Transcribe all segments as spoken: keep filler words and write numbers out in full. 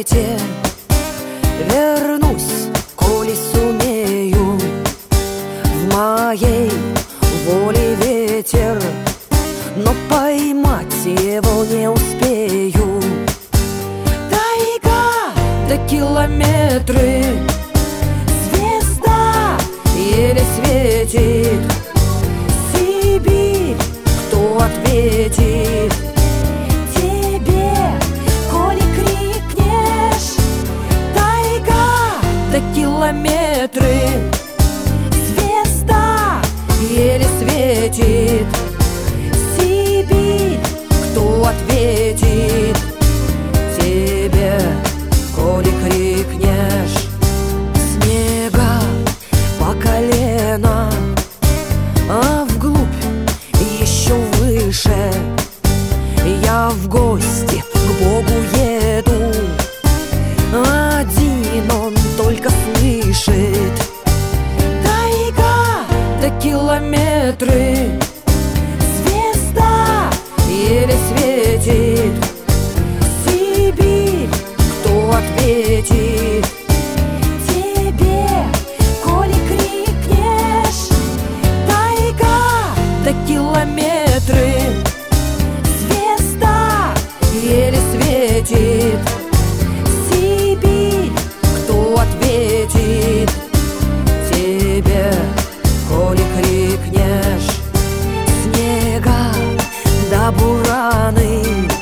свете вернусь, коли сумею. В моей воле ветер, но поймать его не успею. Тайга до километры, звезда еле светит. Сибирь, кто ответит тебе, коли крикнешь? Тайга до километры, звезда еле светит. Сибирь, кто ответит тебе, коли крикнешь? Снега по колено, а вглубь еще выше. Я в гости к Богу еду, один он только слышит. Тайга до километры, звезда еле светит. Сибирь, кто ответит тебе, коли крикнешь? Тайга до километры, звезда еле светит. Сибирь, кто ответит тебе, коли крикнешь? Снега до бураны,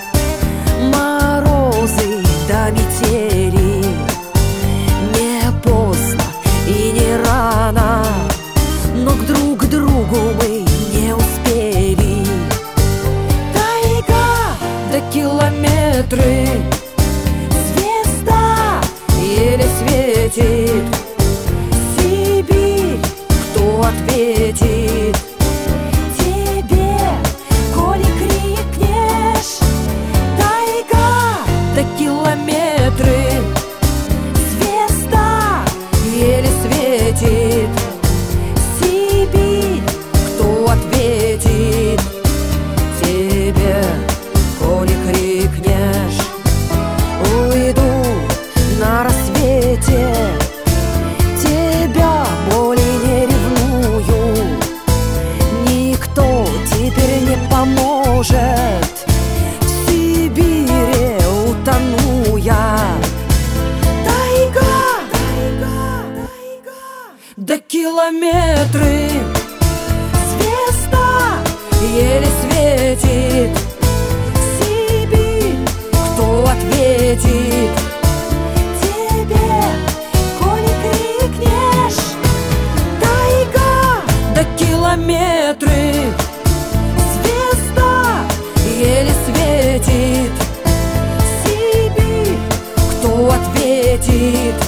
морозы до метели. Не поздно и не рано, но к друг другу мы не успели. Тайга до километры, звезда еле светит. Сибирь, кто ответит тебе, коли крикнешь? Тайга до километры, звезда еле светит. Сибирь, кто ответит тебе, коли крикнешь? Уйду на рассвете, тебя более не ревную. Никто теперь не поможет, в Сибири утону я. Тайга, тайга, тайга до километры, звезда еле светит. Сибирь, кто ответит тебе, коли крикнешь? Тайга до километры, звезда еле светит. Сибирь, кто ответит